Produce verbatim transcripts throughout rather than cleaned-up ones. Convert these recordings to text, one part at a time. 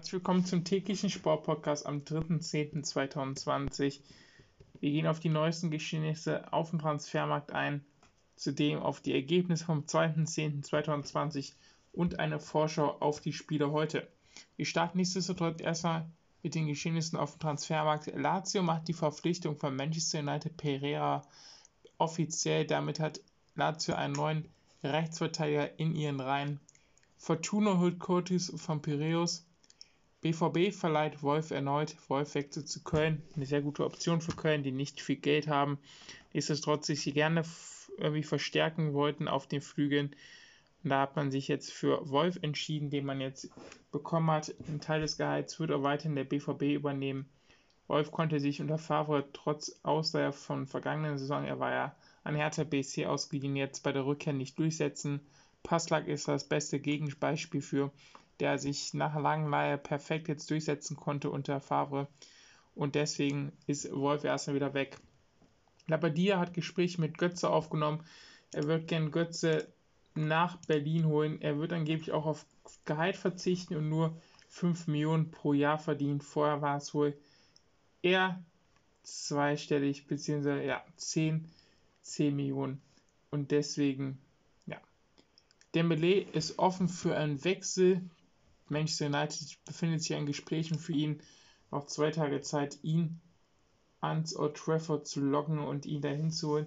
herzlich willkommen zum täglichen Sportpodcast am dritter zehnter zweitausendzwanzig. Wir gehen auf die neuesten Geschehnisse auf dem Transfermarkt ein, zudem auf die Ergebnisse vom zweiter zehnter zweitausendzwanzig und eine Vorschau auf die Spiele heute. Wir starten nichtsdestotrotz erstmal mit den Geschehnissen auf dem Transfermarkt. Lazio macht die Verpflichtung von Manchester United Pereira offiziell. Damit hat Lazio einen neuen Rechtsverteidiger in ihren Reihen. Fortuna holt Curtis von Piraeus. B V B verleiht Wolf erneut. Wolf wechselt zu Köln. Eine sehr gute Option für Köln, die nicht viel Geld haben. Nichtsdestotrotz sich sie gerne f- irgendwie verstärken wollten auf den Flügeln. Und da hat man sich jetzt für Wolf entschieden, den man jetzt bekommen hat. Ein Teil des Gehalts wird auch weiterhin der B V B übernehmen. Wolf konnte sich unter Favre trotz Ausleihe von vergangenen Saison, er war ja an Hertha B S C ausgeliehen, jetzt bei der Rückkehr nicht durchsetzen. Passlack ist das beste Gegenbeispiel für, der sich nach langen Leihe perfekt jetzt durchsetzen konnte unter Favre. Und deswegen ist Wolf erstmal wieder weg. Labadia hat Gespräche mit Götze aufgenommen. Er wird gern Götze nach Berlin holen. Er wird angeblich auch auf Gehalt verzichten und nur fünf Millionen pro Jahr verdienen. Vorher war es wohl eher zweistellig, beziehungsweise ja, zehn Millionen. Und deswegen, ja. Dembélé ist offen für einen Wechsel. Manchester United befindet sich in Gesprächen für ihn. Noch zwei Tage Zeit, ihn ans Old Trafford zu locken und ihn dahin zu holen.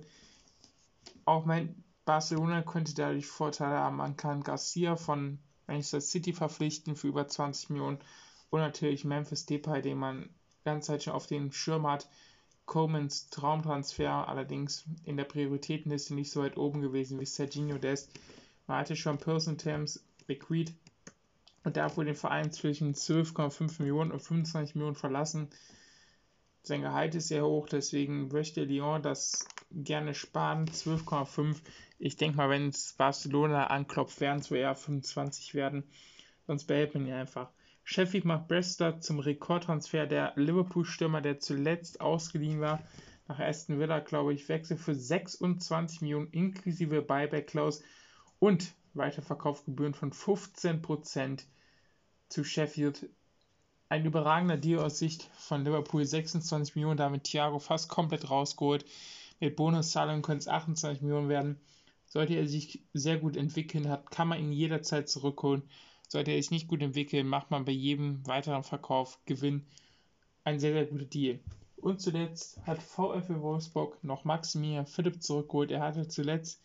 Auch mein Barcelona könnte dadurch Vorteile haben. Man kann Garcia von Manchester City verpflichten für über zwanzig Millionen und natürlich Memphis Depay, den man ganze Zeit schon auf den Schirm hat. Comans Traumtransfer, allerdings in der Prioritätenliste nicht so weit oben gewesen wie Serginho Dest. Man hatte schon Person Terms bequeat und darf wohl den Verein zwischen zwölf Komma fünf Millionen und fünfundzwanzig Millionen verlassen. Sein Gehalt ist sehr hoch, deswegen möchte Lyon das gerne sparen. zwölf Komma fünf. Ich denke mal, wenn es Barcelona anklopft, werden es wohl eher fünfundzwanzig werden. Sonst behält man ihn einfach. Sheffield macht Brewster zum Rekordtransfer. Der Liverpool-Stürmer, der zuletzt ausgeliehen war, nach Aston Villa, glaube ich, wechselt für sechsundzwanzig Millionen inklusive Buyback-Clause und Weiterverkaufsgebühren von fünfzehn Prozent zu Sheffield. Ein überragender Deal aus Sicht von Liverpool, sechsundzwanzig Millionen, damit Thiago fast komplett rausgeholt. Mit Bonuszahlungen können es achtundzwanzig Millionen werden. Sollte er sich sehr gut entwickeln, hat, kann man ihn jederzeit zurückholen. Sollte er sich nicht gut entwickeln, macht man bei jedem weiteren Verkauf Gewinn. Ein sehr, sehr guter Deal. Und zuletzt hat VfL Wolfsburg noch Maximilian Philipp zurückgeholt. Er hatte zuletzt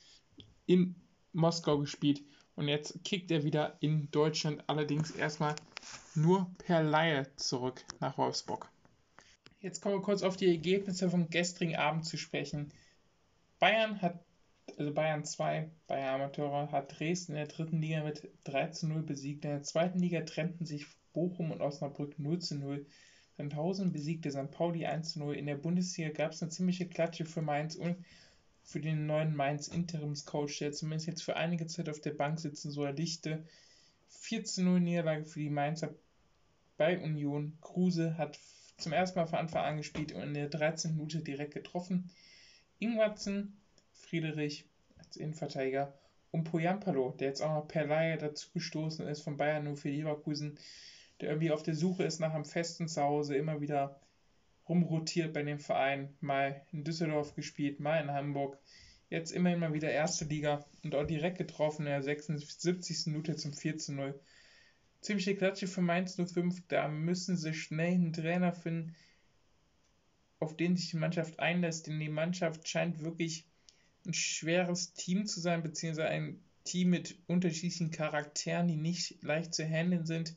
in Moskau gespielt und jetzt kickt er wieder in Deutschland, allerdings erstmal nur per Leihe zurück nach Wolfsburg. Jetzt kommen wir kurz auf die Ergebnisse vom gestrigen Abend zu sprechen. Bayern hat, also Bayern zwei, Bayern Amateure, hat Dresden in der dritten Liga mit drei zu null besiegt. In der zweiten Liga trennten sich Bochum und Osnabrück null zu null. Sandhausen besiegte Sankt Pauli eins zu null. In der Bundesliga gab es eine ziemliche Klatsche für Mainz und für den neuen Mainz-Interimscoach, der zumindest jetzt für einige Zeit auf der Bank sitzen soll, Lichte. vier zu null Niederlage für die Mainzer bei Union. Kruse hat zum ersten Mal von Anfang an gespielt und in der dreizehnten Minute direkt getroffen. Ingwertsen, Friedrich als Innenverteidiger und Poyampalo, der jetzt auch noch per Leihe dazugestoßen ist von Bayern nur für Leverkusen, der irgendwie auf der Suche ist nach einem festen Zuhause, immer wieder rumrotiert bei dem Verein, mal in Düsseldorf gespielt, mal in Hamburg, jetzt immerhin mal wieder erste Liga und auch direkt getroffen in der sechsundsiebzigsten Minute zum vier zu null. Ziemliche Klatsche für Mainz null fünf, da müssen sie schnell einen Trainer finden, auf den sich die Mannschaft einlässt, denn die Mannschaft scheint wirklich ein schweres Team zu sein, beziehungsweise ein Team mit unterschiedlichen Charakteren, die nicht leicht zu handeln sind.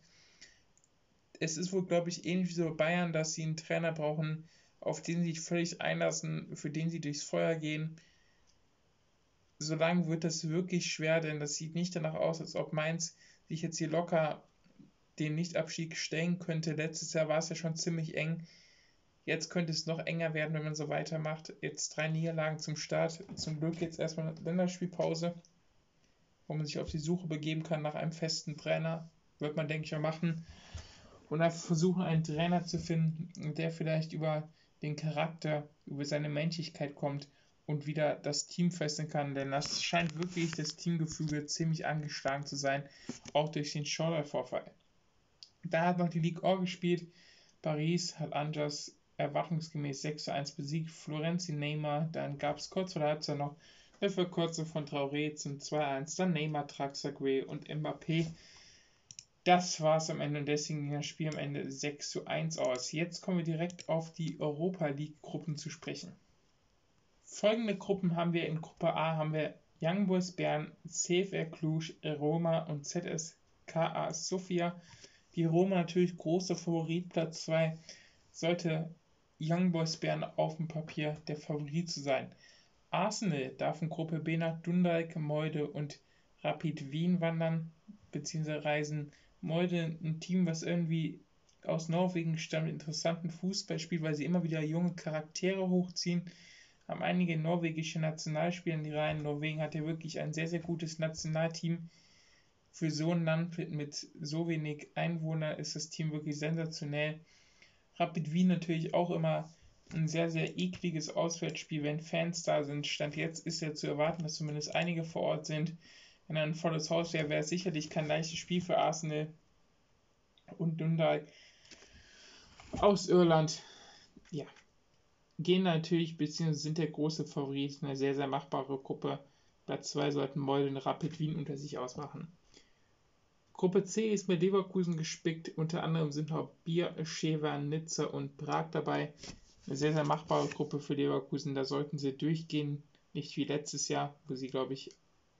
Es ist wohl, glaube ich, ähnlich wie so bei Bayern, dass sie einen Trainer brauchen, auf den sie sich völlig einlassen, für den sie durchs Feuer gehen. Solange wird das wirklich schwer, denn das sieht nicht danach aus, als ob Mainz sich jetzt hier locker den Nichtabstieg stellen könnte. Letztes Jahr war es ja schon ziemlich eng. Jetzt könnte es noch enger werden, wenn man so weitermacht. Jetzt drei Niederlagen zum Start. Zum Glück jetzt erstmal eine Länderspielpause, wo man sich auf die Suche begeben kann nach einem festen Trainer. Wird man, denke ich, auch machen. Und dann versuchen, einen Trainer zu finden, der vielleicht über den Charakter, über seine Menschlichkeit kommt und wieder das Team fesseln kann. Denn das scheint wirklich das Teamgefüge ziemlich angeschlagen zu sein, auch durch den Schorler-Vorfall. Da hat noch die Ligue eins gespielt. Paris hat Angers erwartungsgemäß sechs zu eins besiegt. Florenzi Neymar, dann gab es kurz vor der Halbzeit noch eine Verkürzung von Traoré zum zwei zu eins. Dann Neymar, Traxagüe und Mbappé. Das war es am Ende und deswegen ging das Spiel am Ende sechs zu eins aus. Jetzt kommen wir direkt auf die Europa League Gruppen zu sprechen. Folgende Gruppen haben wir in Gruppe A, haben wir Young Boys Bern, CFR Cluj, Roma und Z S K A Sofia. Die Roma natürlich großer Favorit, Platz zwei, sollte Young Boys Bern auf dem Papier der Favorit zu sein. Arsenal darf in Gruppe B nach Dundalk, Molde und Rapid Wien wandern, beziehungsweise reisen. Molde, ein Team, was irgendwie aus Norwegen stammt, interessanten Fußball spielt, weil sie immer wieder junge Charaktere hochziehen, haben einige norwegische Nationalspieler in die Reihen. Norwegen hat ja wirklich ein sehr, sehr gutes Nationalteam. Für so ein Land mit so wenig Einwohnern ist das Team wirklich sensationell. Rapid Wien natürlich auch immer ein sehr, sehr ekliges Auswärtsspiel, wenn Fans da sind. Stand jetzt ist ja zu erwarten, dass zumindest einige vor Ort sind. Wenn ein volles Haus wäre, wäre es sicherlich kein leichtes Spiel für Arsenal und Dundalk aus Irland. Ja, gehen natürlich, beziehungsweise sind der große Favorit, eine sehr, sehr machbare Gruppe. Platz zwei sollten Molde und Rapid Wien unter sich ausmachen. Gruppe C ist mit Leverkusen gespickt, unter anderem sind auch Bier, Schewer, Nizza und Prag dabei. Eine sehr, sehr machbare Gruppe für Leverkusen, da sollten sie durchgehen, nicht wie letztes Jahr, wo sie, glaube ich,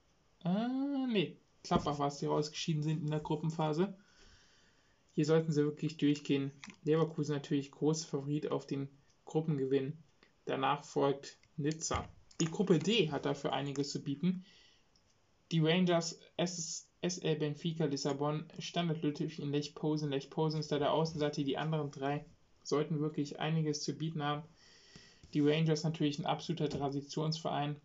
ah, nee, Klappbach war es, die rausgeschieden sind in der Gruppenphase. Hier sollten sie wirklich durchgehen. Leverkusen natürlich großer Favorit auf den Gruppengewinn. Danach folgt Nizza. Die Gruppe D hat dafür einiges zu bieten. Die Rangers, S L Benfica Lissabon, Standard Lüttich in Lech Posen. Lech Posen ist da der Außenseiter. Die anderen drei sollten wirklich einiges zu bieten haben. Die Rangers natürlich ein absoluter Traditionsverein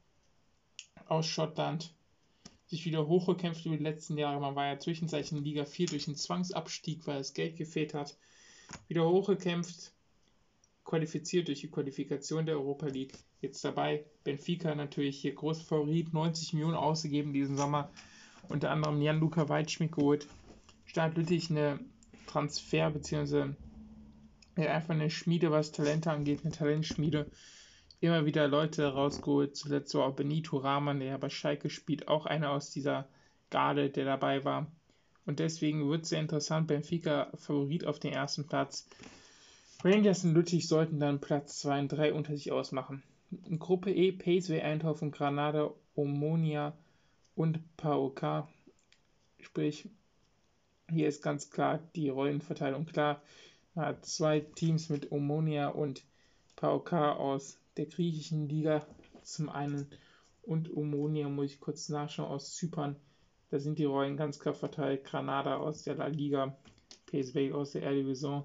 aus Schottland. Sich wieder hochgekämpft über die letzten Jahre. Man war ja zwischenzeitlich in Liga vier durch einen Zwangsabstieg, weil das Geld gefehlt hat. Wieder hochgekämpft, qualifiziert durch die Qualifikation der Europa League. Jetzt dabei Benfica natürlich hier großer Favorit, neunzig Millionen ausgegeben diesen Sommer. Unter anderem Jan-Luca Waldschmidt geholt. Start Lüttich eine Transfer- bzw. einfach eine Schmiede, was Talente angeht, eine Talentschmiede. Immer wieder Leute rausgeholt. Zuletzt war auch Benito Rahman, der ja bei Schalke spielt, auch einer aus dieser Garde, der dabei war. Und deswegen wird es sehr interessant. Benfica Favorit auf den ersten Platz. Rangers und Lüttich sollten dann Platz zwei und drei unter sich ausmachen. In Gruppe E P S V Eindhoven, Granada, Omonia und P A O K. Sprich, hier ist ganz klar die Rollenverteilung klar. Man hat zwei Teams mit Omonia und P A O K aus der griechischen Liga zum einen und Omonia, muss ich kurz nachschauen, aus Zypern. Da sind die Rollen ganz klar verteilt. Granada aus der La Liga, P S V aus der Eredivisie.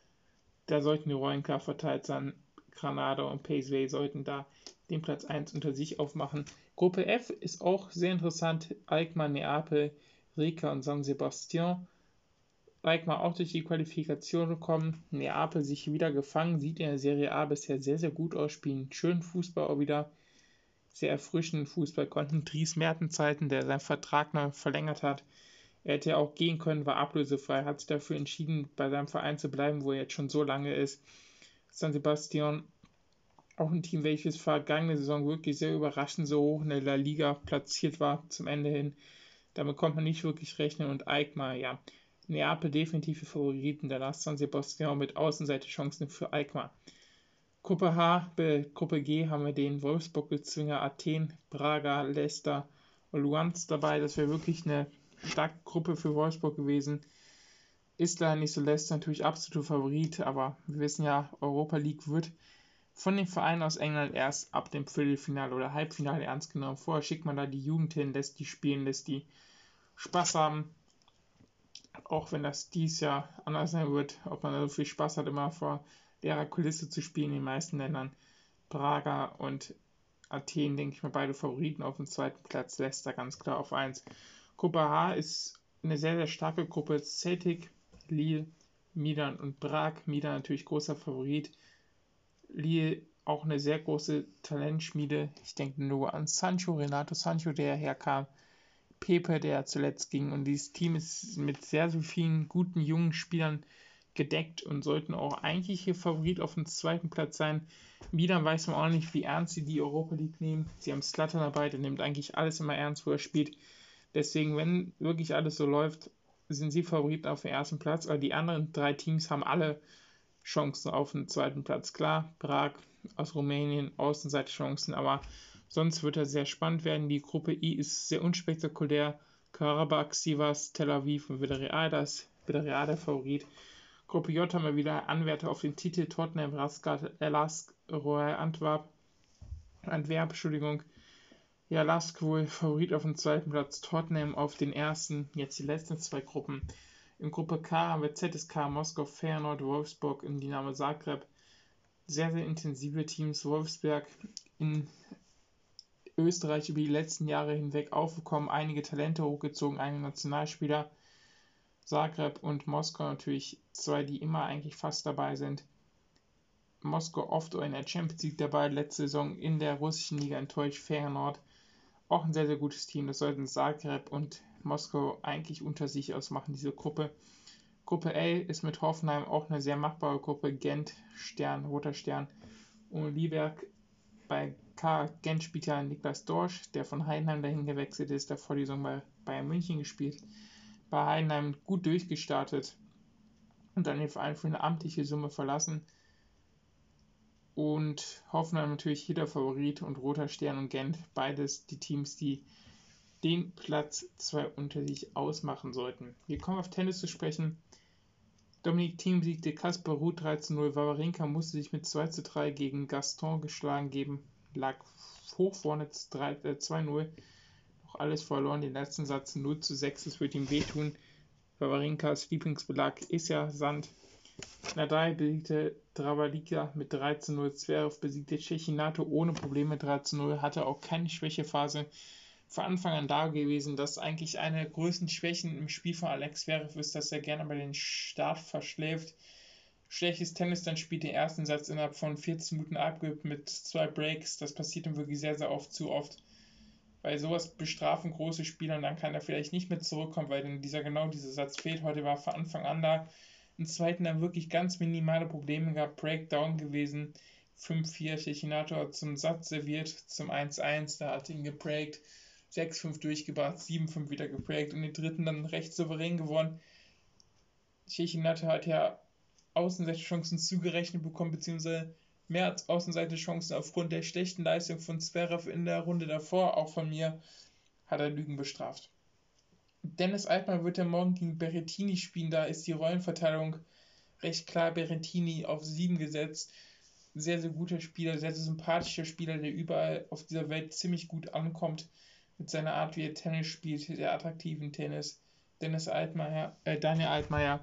Da sollten die Rollen klar verteilt sein. Granada und P S V sollten da den Platz eins unter sich aufmachen. Gruppe F ist auch sehr interessant. Alkmaar, Neapel, Rijeka und San Sebastian. Alkmaar auch durch die Qualifikation gekommen. Neapel sich wieder gefangen, sieht in der Serie A bisher sehr, sehr gut aus, spielen schönen Fußball auch wieder. Sehr erfrischenden Fußball, konnten Dries Mertens-Zeiten, der seinen Vertrag noch verlängert hat. Er hätte ja auch gehen können, war ablösefrei, hat sich dafür entschieden, bei seinem Verein zu bleiben, wo er jetzt schon so lange ist. San Sebastian, auch ein Team, welches vergangene Saison wirklich sehr überraschend so hoch in der La Liga platziert war zum Ende hin. Damit konnte man nicht wirklich rechnen und Alkmaar, ja. Neapel definitive Favoriten, danach San Sebastian mit Außenseite-Chancen für Alkmaar. Gruppe H, bei Gruppe G haben wir den Wolfsburg-Bezwinger Athen, Braga, Leicester und Luhansk dabei. Das wäre wirklich eine starke Gruppe für Wolfsburg gewesen. Ist leider nicht so. Leicester natürlich absoluter Favorit, aber wir wissen ja, Europa League wird von den Vereinen aus England erst ab dem Viertelfinale oder Halbfinale ernst genommen. Vorher schickt man da die Jugend hin, lässt die spielen, lässt die Spaß haben. Auch wenn das dies Jahr anders sein wird, ob man so viel Spaß hat, immer vor leerer Kulisse zu spielen in den meisten Ländern. Braga und Athen, denke ich mal, beide Favoriten auf dem zweiten Platz. Leicester ganz klar auf eins. Gruppe H ist eine sehr, sehr starke Gruppe. Celtic, Lille, Milan und Prag. Milan natürlich großer Favorit. Lille auch eine sehr große Talentschmiede. Ich denke nur an Sancho, Renato Sancho, der herkam. Pepe, der zuletzt ging. Und dieses Team ist mit sehr, sehr vielen guten jungen Spielern gedeckt und sollten auch eigentlich hier Favorit auf dem zweiten Platz sein. Milan weiß man auch nicht, wie ernst sie die Europa League nehmen. Sie haben Zlatan dabei, der nimmt eigentlich alles immer ernst, wo er spielt. Deswegen, wenn wirklich alles so läuft, sind sie Favoriten auf dem ersten Platz. Aber die anderen drei Teams haben alle Chancen auf den zweiten Platz. Klar, Prag aus Rumänien, Außenseiterchancen, aber sonst wird er sehr spannend werden. Die Gruppe I ist sehr unspektakulär. Karabakh, Sivas, Tel Aviv und Villarreal, das Villarreal der Favorit. Gruppe J haben wir wieder Anwärter auf den Titel, Tottenham, Raskat, Lask, Royal Antwerp, Antwerp, Entschuldigung. Ja, Lask wohl Favorit auf dem zweiten Platz, Tottenham auf den ersten, jetzt die letzten zwei Gruppen. In Gruppe K haben wir Z S K, Moskau, Feyenoord, Wolfsburg und Dynamo Zagreb. Sehr, sehr intensive Teams. Wolfsberg in Österreich über die letzten Jahre hinweg aufgekommen, einige Talente hochgezogen, einige Nationalspieler. Zagreb und Moskau natürlich zwei, die immer eigentlich fast dabei sind. Moskau oft in der Champions League dabei, letzte Saison in der russischen Liga enttäuscht. Feyenoord, auch ein sehr, sehr gutes Team. Das sollten Zagreb und Moskau eigentlich unter sich ausmachen, diese Gruppe. Gruppe A ist mit Hoffenheim auch eine sehr machbare Gruppe. Gent, Stern, Roter Stern und Lieberg. Bei K. Gent spielt ja Niklas Dorsch, der von Heidenheim dahin gewechselt ist, der vor die Saison bei Bayern München gespielt. Bei Heidenheim gut durchgestartet und dann den Verein für eine amtliche Summe verlassen. Und Hoffenheim natürlich jeder Favorit und Roter Stern und Gent, beides die Teams, die den Platz zwei unter sich ausmachen sollten. Wir kommen auf Tennis zu sprechen. Dominik Thiem siegte Kasper Ruud drei zu null. Wawrinka musste sich mit zwei zu drei gegen Gaston geschlagen geben. Lag hoch vorne zwei null. Noch alles verloren. Den letzten Satz null zu sechs. Das wird ihm wehtun. Wawrinkas Lieblingsbelag ist ja Sand. Nadal besiegte Travalika mit drei zu null. Zverev besiegte Cecchinato ohne Probleme drei zu null. Hatte auch keine Schwächephase von Anfang an da gewesen, dass eigentlich eine der größten Schwächen im Spiel von Alex Zverev ist, dass er gerne bei den Start verschläft. Schlechtes Tennis, dann spielt den ersten Satz innerhalb von vierzehn Minuten abgibt mit zwei Breaks. Das passiert ihm wirklich sehr, sehr oft, zu oft. Weil sowas bestrafen große Spieler und dann kann er vielleicht nicht mehr zurückkommen, weil dann dieser genau dieser Satz fehlt. Heute war von Anfang an da. Im zweiten dann wirklich ganz minimale Probleme gehabt, Breakdown gewesen. fünf vier, Cecchinato hat zum Satz serviert, zum eins eins, da hat ihn gebreakt. sechs fünf durchgebracht, sieben fünf wieder geprägt und den dritten dann recht souverän gewonnen. Cecchinato hat ja Außenseiterchancen zugerechnet bekommen, beziehungsweise mehr als Außenseiterchancen aufgrund der schlechten Leistung von Zverev in der Runde davor, auch von mir, hat er Lügen bestraft. Dennis Altmann wird ja morgen gegen Berrettini spielen, da ist die Rollenverteilung recht klar, Berrettini auf sieben gesetzt. Sehr, sehr guter Spieler, sehr, sehr sympathischer Spieler, der überall auf dieser Welt ziemlich gut ankommt. Mit seiner Art, wie er Tennis spielt, sehr attraktiven Tennis. Dennis Altmaier, äh, Daniel Altmaier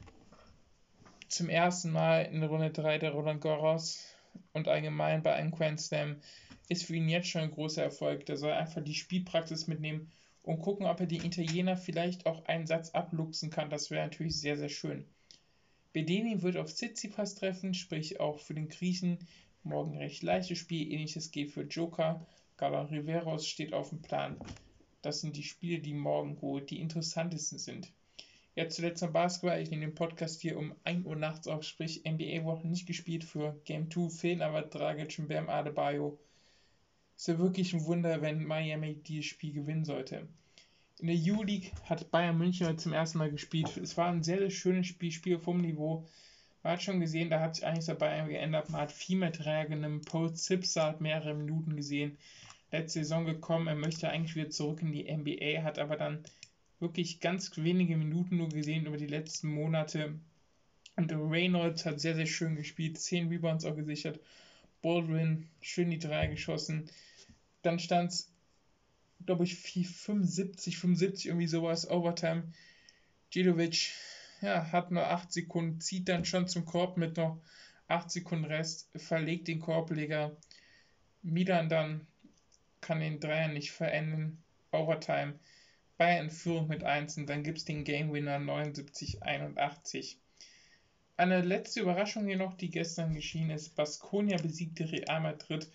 zum ersten Mal in Runde drei der Roland Garros und allgemein bei einem Grand Slam ist für ihn jetzt schon ein großer Erfolg. Der soll einfach die Spielpraxis mitnehmen und gucken, ob er die Italiener vielleicht auch einen Satz abluchsen kann. Das wäre natürlich sehr, sehr schön. Bedeni wird auf Tsitsipas treffen, sprich auch für den Griechen. Morgen recht leichtes Spiel, ähnliches geht für Joker. Galan Riveros steht auf dem Plan. Das sind die Spiele, die morgen wohl die interessantesten sind. Jetzt zuletzt noch Basketball. Ich nehme den Podcast hier um ein Uhr nachts auf, sprich N B A-Woche nicht gespielt für Game zwei. Fehlen aber Dragic und Bam Adebayo. Ist ja wirklich ein Wunder, wenn Miami dieses Spiel gewinnen sollte. In der U-League hat Bayern München heute zum ersten Mal gespielt. Es war ein sehr, sehr schönes Spiel, Spiel vom Niveau. Man hat schon gesehen, da hat sich einiges dabei geändert. Man hat viel mehr Dreier genommen. Paul Zipser hat mehrere Minuten gesehen. Letzte Saison gekommen, er möchte eigentlich wieder zurück in die N B A, hat aber dann wirklich ganz wenige Minuten nur gesehen über die letzten Monate. Und Reynolds hat sehr, sehr schön gespielt, zehn Rebounds auch gesichert. Baldwin, schön die Dreier geschossen. Dann stand es, glaube ich, fünfundsiebzig, fünfundsiebzig, irgendwie sowas, Overtime. Djidovic, ja, hat nur acht Sekunden, zieht dann schon zum Korb mit noch acht Sekunden Rest, verlegt den Korbleger. Milan dann kann den Dreier nicht verändern. Overtime. Bayern in Führung mit eins und dann gibt es den Game Winner neunundsiebzig einundachtzig. Eine letzte Überraschung hier noch, die gestern geschehen ist. Baskonia besiegte Real Madrid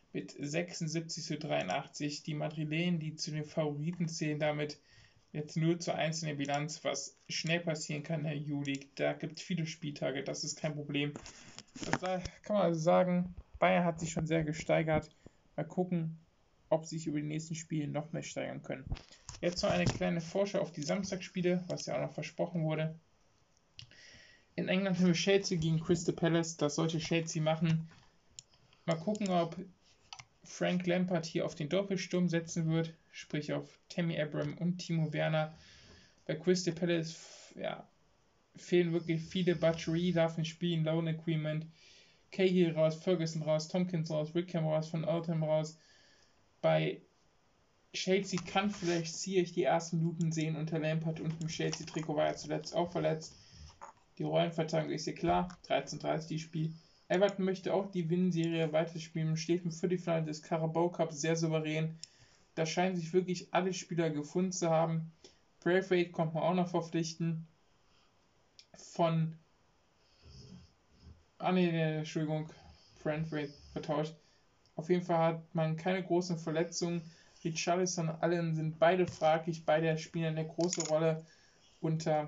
mit sechsundsiebzig zu dreiundachtzig. Die Madrilen, die zu den Favoriten zählen, damit jetzt null zu eins in der Bilanz, was schnell passieren kann in der EU-League. Da gibt es viele Spieltage, das ist kein Problem. Da kann man also sagen, Bayern hat sich schon sehr gesteigert. Mal gucken, ob sie sich über die nächsten Spiele noch mehr steigern können. Jetzt noch eine kleine Vorschau auf die Samstagsspiele, was ja auch noch versprochen wurde. In England haben wir Chelsea gegen Crystal Palace. Das sollte Chelsea machen. Mal gucken, ob Frank Lampard hier auf den Doppelsturm setzen wird, sprich auf Tammy Abraham und Timo Werner. Bei Crystal Palace ja, fehlen wirklich viele. Batshuayi darf nicht spielen, Loan Agreement. Cahill raus, Ferguson raus, Tompkins raus, Wickham raus, von Oldham raus. Bei Chelsea kann vielleicht Ziyech die ersten Minuten sehen unter Lampard und im Chelsea-Trikot war er zuletzt auch verletzt. Die Rollenverteilung ist hier klar, dreizehn dreißig die Spiel. Everton möchte auch die Win-Serie weiterspielen, steht im Viertelfinale des Carabao Cup sehr souverän. Da scheinen sich wirklich alle Spieler gefunden zu haben. Braithwaite kommt man auch noch verpflichten. Von Ah ne, Entschuldigung, Braithwaite vertauscht. Auf jeden Fall hat man keine großen Verletzungen. Richarlison und Allen sind beide fraglich, beide spielen eine große Rolle unter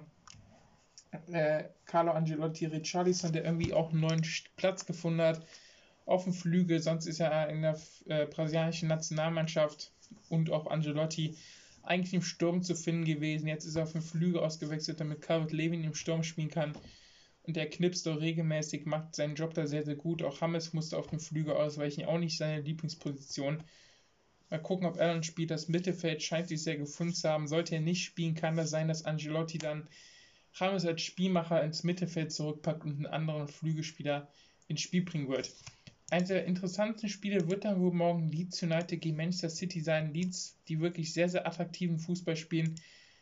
äh, Carlo Ancelotti. Richarlison, der irgendwie auch einen neuen Platz gefunden hat auf dem Flügel, sonst ist er in der äh, brasilianischen Nationalmannschaft und auch Ancelotti eigentlich im Sturm zu finden gewesen. Jetzt ist er auf den Flügel ausgewechselt, damit Calvert-Lewin im Sturm spielen kann. Und der knipst auch regelmäßig, macht seinen Job da sehr, sehr gut. Auch James musste auf den Flügel ausweichen, auch nicht seine Lieblingsposition. Mal gucken, ob Allen spielt. Das Mittelfeld scheint sich sehr gefunden zu haben. Sollte er nicht spielen, kann das sein, dass Ancelotti dann James als Spielmacher ins Mittelfeld zurückpackt und einen anderen Flügelspieler ins Spiel bringen wird. Eines der interessantesten Spiele wird dann wohl morgen Leeds United gegen Manchester City sein. Leeds, die wirklich sehr, sehr attraktiven Fußball spielen,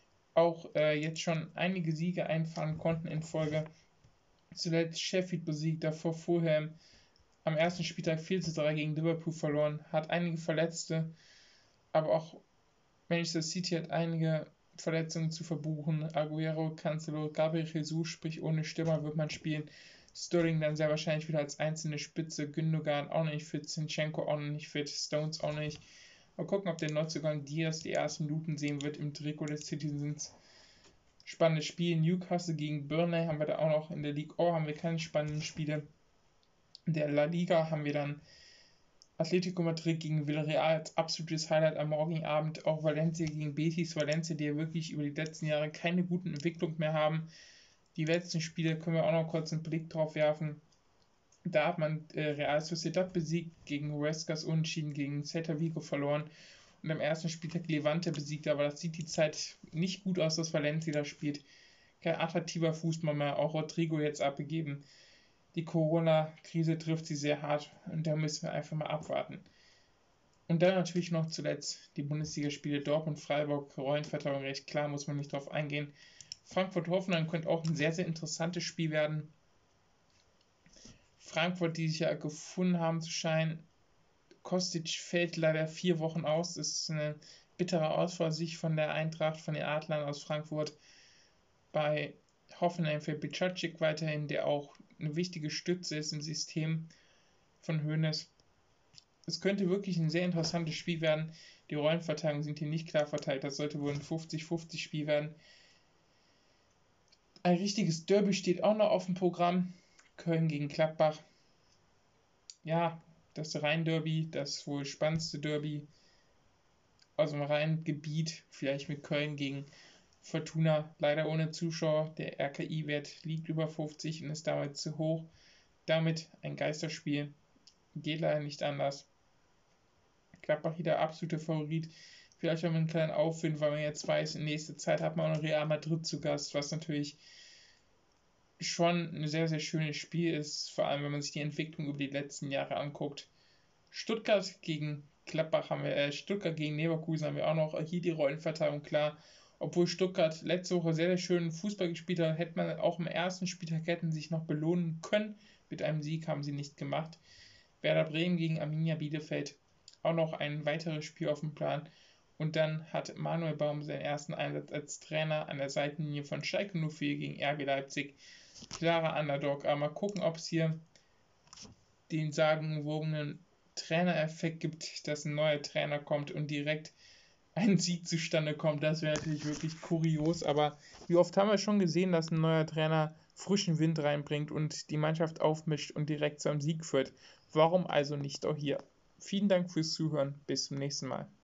auch äh, jetzt schon einige Siege einfahren konnten in Folge. Zuletzt Sheffield besiegt, davor Fulham am ersten Spieltag vier zu drei gegen Liverpool verloren, hat einige Verletzte, aber auch Manchester City hat einige Verletzungen zu verbuchen. Aguero, Cancelo, Gabriel Jesus, sprich ohne Stürmer wird man spielen. Sterling dann sehr wahrscheinlich wieder als einzelne Spitze, Gündogan auch nicht fit, Zinchenko auch noch nicht fit, Stones auch nicht. Mal gucken, ob der Neuzugang Diaz die ersten Minuten sehen wird im Trikot des Citizens. Spannendes Spiel, Newcastle gegen Burnley haben wir da auch noch. In der Ligue eins haben wir keine spannenden Spiele. In der La Liga haben wir dann Atletico Madrid gegen Villarreal als absolutes Highlight am morgigen Abend. Auch Valencia gegen Betis. Valencia, die ja wirklich über die letzten Jahre keine guten Entwicklungen mehr haben. Die letzten Spiele können wir auch noch kurz einen Blick drauf werfen. Da hat man äh, Real Sociedad besiegt, gegen Huescas unentschieden, gegen Celta Vigo verloren und am ersten Spieltag Levante besiegt, aber das sieht die Zeit nicht gut aus, dass Valencia da spielt. Kein attraktiver Fußball mehr, auch Rodrigo jetzt abgegeben. Die Corona-Krise trifft sie sehr hart und da müssen wir einfach mal abwarten. Und dann natürlich noch zuletzt die Bundesligaspiele Dortmund, Freiburg, Rollenverteilung recht klar, muss man nicht drauf eingehen. Frankfurt-Hoffenheim könnte auch ein sehr, sehr interessantes Spiel werden. Frankfurt, die sich ja gefunden haben zu scheinen, Kostic fällt leider vier Wochen aus. Das ist eine bittere Ausfall sich von der Eintracht, von den Adlern aus Frankfurt. Bei Hoffenheim fällt Bicacic weiterhin, der auch eine wichtige Stütze ist im System von Hoeneß. Es könnte wirklich ein sehr interessantes Spiel werden. Die Rollenverteilungen sind hier nicht klar verteilt. Das sollte wohl ein fünfzig fünfzig Spiel werden. Ein richtiges Derby steht auch noch auf dem Programm. Köln gegen Gladbach. Ja, das Rhein-Derby, das wohl spannendste Derby aus dem Rhein-Gebiet. Vielleicht mit Köln gegen Fortuna. Leider ohne Zuschauer. Der R K I-Wert liegt über fünfzig und ist damit zu hoch. Damit ein Geisterspiel. Geht leider nicht anders. Gladbach hier der absolute Favorit. Vielleicht auch mit einem kleinen Aufwind, weil man jetzt weiß, in nächster Zeit hat man auch noch Real Madrid zu Gast, was natürlich schon ein sehr, sehr schönes Spiel ist, vor allem wenn man sich die Entwicklung über die letzten Jahre anguckt. Stuttgart gegen Gladbach haben wir, äh, Stuttgart gegen Leverkusen haben wir auch noch, hier die Rollenverteilung klar. Obwohl Stuttgart letzte Woche sehr, sehr schön Fußball gespielt hat, hätte man auch im ersten Spieltag hätten sich noch belohnen können. Mit einem Sieg haben sie nicht gemacht. Werder Bremen gegen Arminia Bielefeld, auch noch ein weiteres Spiel auf dem Plan. Und dann hat Manuel Baum seinen ersten Einsatz als Trainer an der Seitenlinie von Schalke null vier gegen R B Leipzig. Klarer Underdog, aber mal gucken, ob es hier den sagenumwogenen Trainereffekt gibt, dass ein neuer Trainer kommt und direkt ein Sieg zustande kommt. Das wäre natürlich wirklich kurios, aber wie oft haben wir schon gesehen, dass ein neuer Trainer frischen Wind reinbringt und die Mannschaft aufmischt und direkt zum Sieg führt. Warum also nicht auch hier? Vielen Dank fürs Zuhören. Bis zum nächsten Mal.